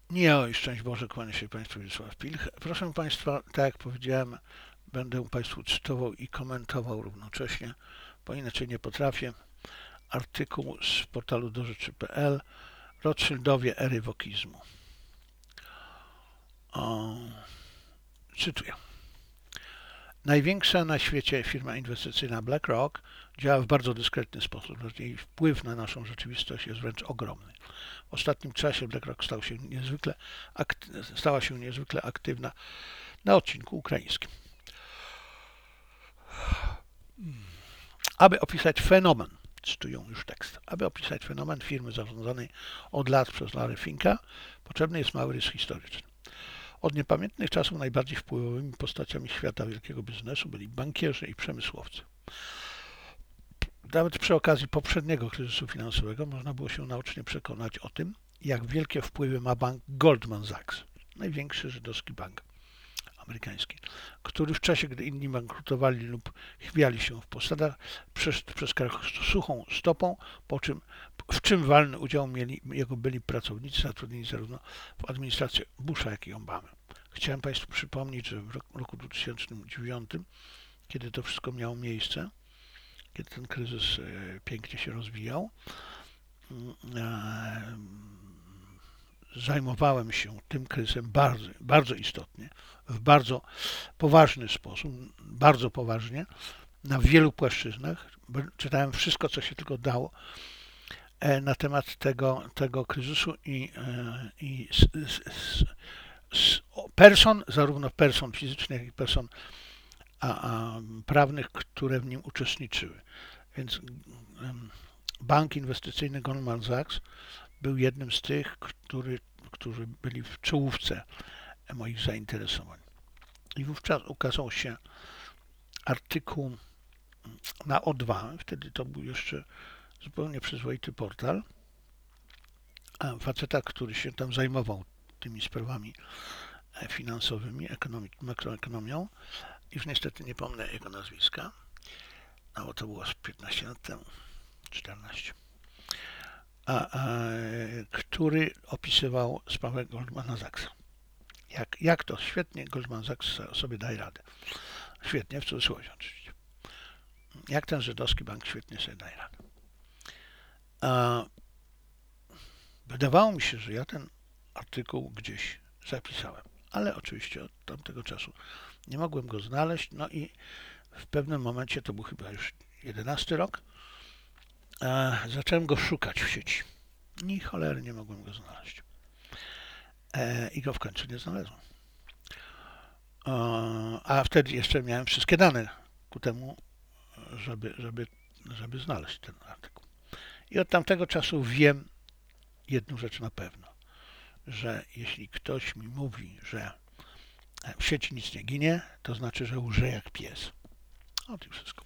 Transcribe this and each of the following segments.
Nie, oj, szczęść Boże, kłania się Państwu Wiesław Pilch. Proszę Państwa, tak jak powiedziałem, będę Państwu cytował i komentował równocześnie, bo inaczej nie potrafię. Artykuł z portalu dorzeczy.pl Rothschildowie ery wokizmu. Cytuję. Największa na świecie firma inwestycyjna BlackRock działa w bardzo dyskretny sposób. Jej wpływ na naszą rzeczywistość jest wręcz ogromny. W ostatnim czasie BlackRock stała się niezwykle aktywna na odcinku ukraińskim. Aby opisać fenomen, cytują już tekst, aby opisać fenomen firmy zarządzanej od lat przez Larry Finka, potrzebny jest mały rys historyczny. Od niepamiętnych czasów najbardziej wpływowymi postaciami świata wielkiego biznesu byli bankierzy i przemysłowcy. Nawet przy okazji poprzedniego kryzysu finansowego można było się naocznie przekonać o tym, jak wielkie wpływy ma bank Goldman Sachs, największy żydowski bank amerykański, który w czasie, gdy inni bankrutowali lub chwiali się w posadach, przeskakał suchą stopą, w czym walny udział mieli jego byli pracownicy zatrudnieni zarówno w administracji Busha, jak i Obamy. Chciałem Państwu przypomnieć, że w roku 2009, kiedy to wszystko miało miejsce, kiedy ten kryzys pięknie się rozwijał, zajmowałem się tym kryzysem bardzo istotnie, w bardzo poważny sposób, bardzo poważnie, na wielu płaszczyznach. Czytałem wszystko, co się tylko dało na temat tego kryzysu i zarówno person fizycznych, jak i person prawnych, które w nim uczestniczyły. Więc bank inwestycyjny Goldman Sachs był jednym z tych, którzy byli w czołówce moich zainteresowań. I wówczas ukazał się artykuł na O2, wtedy to był jeszcze zupełnie przyzwoity portal, faceta, który się tam zajmował tymi sprawami finansowymi, makroekonomią, już niestety nie pomnę jego nazwiska, no bo to było z 15 lat temu, 14, który opisywał sprawę Goldmana Sachsa. Jak to świetnie Goldman Sachs sobie daje radę. Świetnie, w cudzysłowie oczywiście. Jak ten żydowski bank świetnie sobie daje radę. Wydawało mi się, że ja ten artykuł gdzieś zapisałem, ale oczywiście od tamtego czasu nie mogłem go znaleźć, no i w pewnym momencie, to był chyba już 11 rok, zacząłem go szukać w sieci. Ni cholery nie mogłem go znaleźć. I go w końcu nie znalazłem. A wtedy jeszcze miałem wszystkie dane ku temu, żeby znaleźć ten artykuł. I od tamtego czasu wiem jedną rzecz na pewno, że jeśli ktoś mi mówi, że w sieci nic nie ginie, to znaczy, że łże jak pies. O tym wszystko.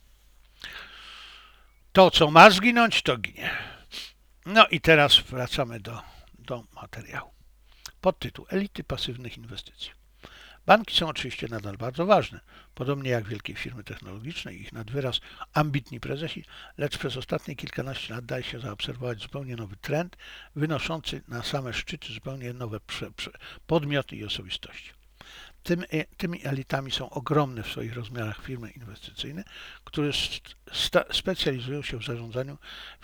To, co ma zginąć, to ginie. No i teraz wracamy do materiału. Podtytuł: Elity pasywnych inwestycji. Banki są oczywiście nadal bardzo ważne, podobnie jak wielkie firmy technologiczne i ich nad wyraz ambitni prezesi, lecz przez ostatnie kilkanaście lat daje się zaobserwować zupełnie nowy trend, wynoszący na same szczyty zupełnie nowe podmioty i osobistości. Tymi elitami są ogromne w swoich rozmiarach firmy inwestycyjne, które specjalizują się w zarządzaniu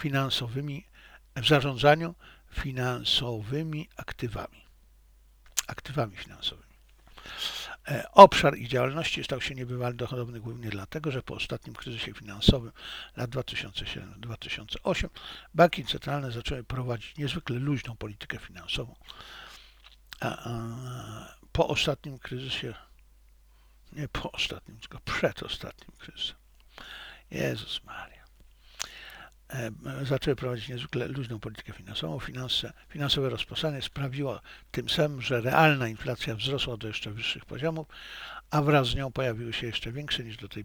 finansowymi aktywami finansowymi. Obszar ich działalności stał się niebywale dochodowny głównie dlatego, że po ostatnim kryzysie finansowym lat 2007-2008 banki centralne zaczęły prowadzić niezwykle luźną politykę finansową. Po ostatnim kryzysie, nie po ostatnim, tylko przed ostatnim kryzysem, Jezus Maria, zaczęły prowadzić niezwykle luźną politykę finansową. Finansowe rozposanie sprawiło tym samym, że realna inflacja wzrosła do jeszcze wyższych poziomów, a wraz z nią pojawiła się jeszcze większa niż do tej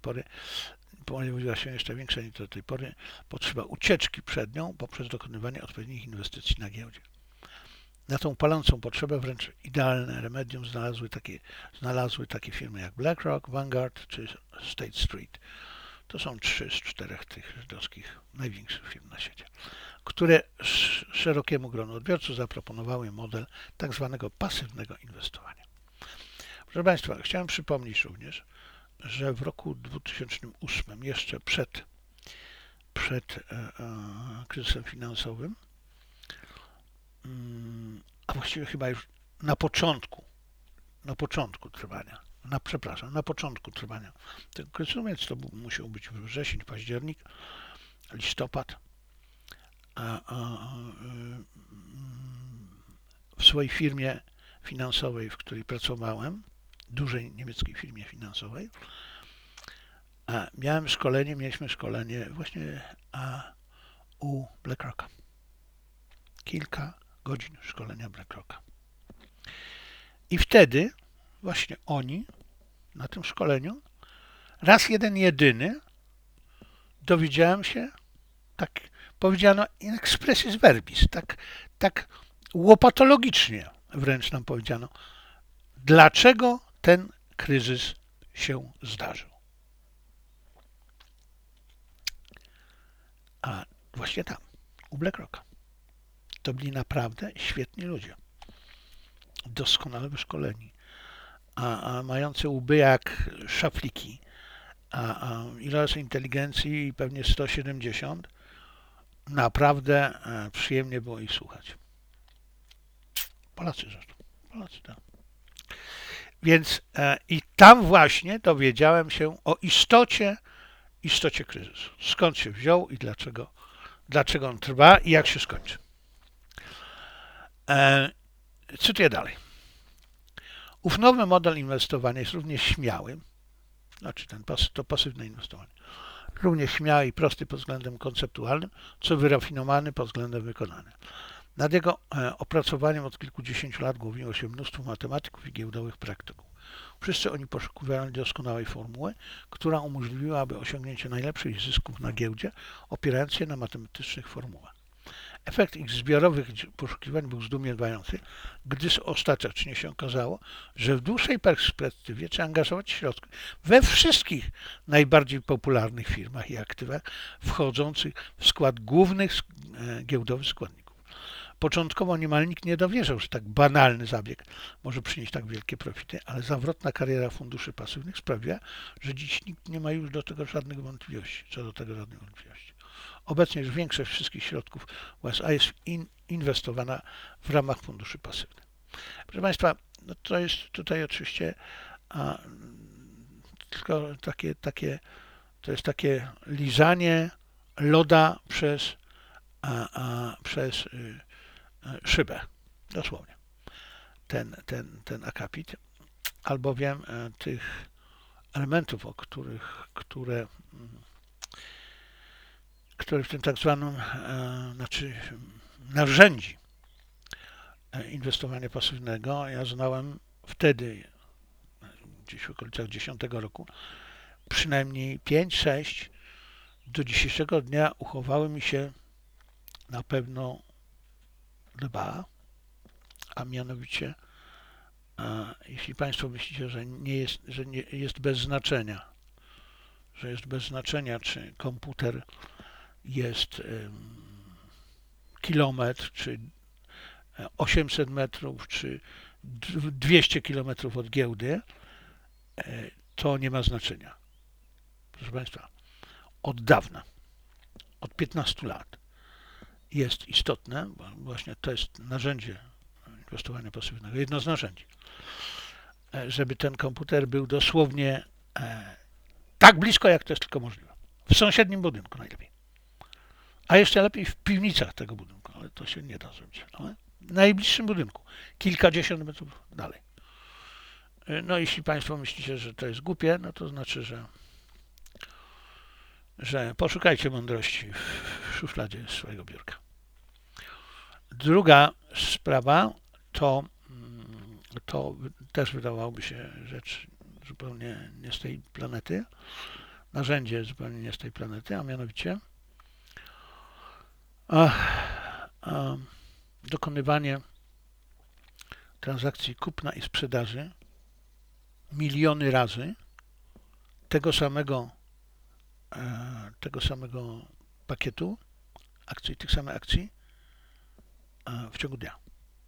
pory potrzeba ucieczki przed nią poprzez dokonywanie odpowiednich inwestycji na giełdzie. Na tą palącą potrzebę wręcz idealne remedium znalazły takie firmy jak BlackRock, Vanguard czy State Street. To są 3 z 4 tych żydowskich największych firm na świecie. które szerokiemu gronu odbiorców zaproponowały model tak zwanego pasywnego inwestowania. Proszę Państwa, chciałem przypomnieć również, że w roku 2008, jeszcze przed kryzysem finansowym, a właściwie chyba już na początku trwania tego kryzysu, więc to musiał być wrzesień, październik, listopad, w swojej firmie finansowej, w której pracowałem, dużej niemieckiej firmie finansowej, mieliśmy szkolenie właśnie u BlackRocka. Kilka godzin szkolenia BlackRocka. I wtedy właśnie oni na tym szkoleniu raz jeden jedyny dowiedziałem się, tak powiedziano in expressis verbis, tak łopatologicznie wręcz nam powiedziano, dlaczego ten kryzys się zdarzył. A właśnie tam, u BlackRocka. To byli naprawdę świetni ludzie. Doskonale wyszkoleni. A mający łby jak szafliki. Ilość inteligencji pewnie 170. Naprawdę przyjemnie było ich słuchać. Polacy zresztą. Polacy, tak. Więc i tam właśnie dowiedziałem się o istocie kryzysu. Skąd się wziął i dlaczego on trwa i jak się skończy. Cytuję dalej. Ów nowy model inwestowania jest równie śmiały, znaczy to pasywne inwestowanie, równie śmiały i prosty pod względem konceptualnym, co wyrafinowany pod względem wykonania. Nad jego opracowaniem od kilkudziesięciu lat głowiło się mnóstwo matematyków i giełdowych praktyków. Wszyscy oni poszukiwali doskonałej formuły, która umożliwiłaby osiągnięcie najlepszych zysków na giełdzie, opierając się na matematycznych formułach. Efekt ich zbiorowych poszukiwań był zdumiewający, gdyż ostatecznie się okazało, że w dłuższej perspektywie trzeba angażować środki we wszystkich najbardziej popularnych firmach i aktywach wchodzących w skład głównych giełdowych składników. Początkowo niemal nikt nie dowierzał, że tak banalny zabieg może przynieść tak wielkie profity, ale zawrotna kariera funduszy pasywnych sprawiła, że dziś nikt nie ma już co do tego żadnych wątpliwości. Obecnie już większość wszystkich środków USA jest inwestowana w ramach funduszy pasywnych. Proszę Państwa, no to jest tutaj oczywiście tylko to jest takie lizanie loda przez szybę, dosłownie, ten akapit, albowiem tych elementów, które w tym tak zwanym, narzędzi inwestowania pasywnego ja znałem wtedy, gdzieś w okolicach 10 roku, przynajmniej 5-6, do dzisiejszego dnia uchowały mi się na pewno 2, a mianowicie, jeśli Państwo myślicie, że jest bez znaczenia, czy komputer jest kilometr, czy 800 metrów, czy 200 kilometrów od giełdy, to nie ma znaczenia. Proszę Państwa, od dawna, od 15 lat jest istotne, bo właśnie to jest narzędzie inwestowania pasywnego, jedno z narzędzi, żeby ten komputer był dosłownie tak blisko, jak to jest tylko możliwe. W sąsiednim budynku najlepiej. A jeszcze lepiej w piwnicach tego budynku, ale to się nie da zrobić. Ale w najbliższym budynku, kilkadziesiąt metrów dalej. No jeśli Państwo myślicie, że to jest głupie, no to znaczy, że poszukajcie mądrości w szufladzie swojego biurka. Druga sprawa to też wydawałoby się rzecz zupełnie nie z tej planety, narzędzie zupełnie nie z tej planety, a mianowicie dokonywanie transakcji kupna i sprzedaży miliony razy tego samego pakietu akcji, tych samych akcji w ciągu dnia.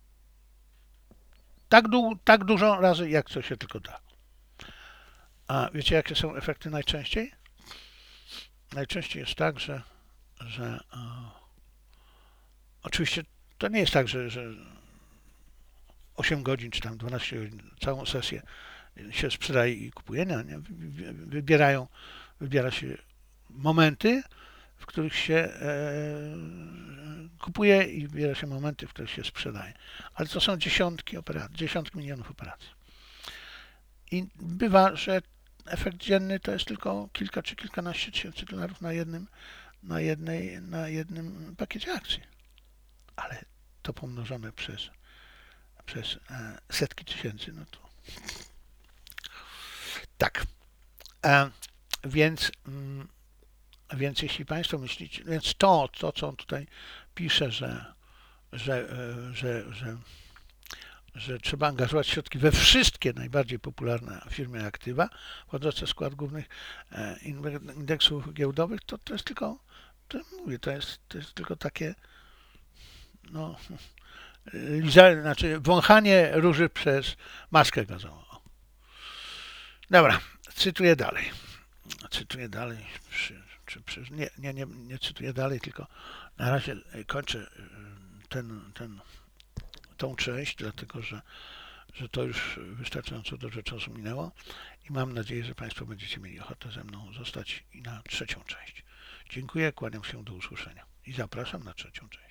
Tak dużo razy, jak co się tylko da. A wiecie, jakie są efekty najczęściej? Najczęściej jest tak, że oczywiście to nie jest tak, że 8 godzin czy tam 12 godzin, całą sesję się sprzedaje i kupuje. Nie. Wybiera się momenty, w których się kupuje i wybiera się momenty, w których się sprzedaje. Ale to są dziesiątki milionów operacji. I bywa, że efekt dzienny to jest tylko kilka czy kilkanaście tysięcy dolarów na jednym pakiecie akcji. Ale to pomnożone przez setki tysięcy, no to tak. Więc jeśli Państwo myślicie, więc to co on tutaj pisze, że trzeba angażować środki we wszystkie najbardziej popularne firmy aktywa wchodzące w skład głównych indeksów giełdowych, to jest tylko, to jest tylko takie, no, wąchanie róży przez maskę gazową. Dobra, cytuję dalej. Nie cytuję dalej, tylko na razie kończę tą część, dlatego że to już wystarczająco dużo czasu minęło i mam nadzieję, że Państwo będziecie mieli ochotę ze mną zostać i na trzecią część. Dziękuję, kłaniam się, do usłyszenia i zapraszam na trzecią część.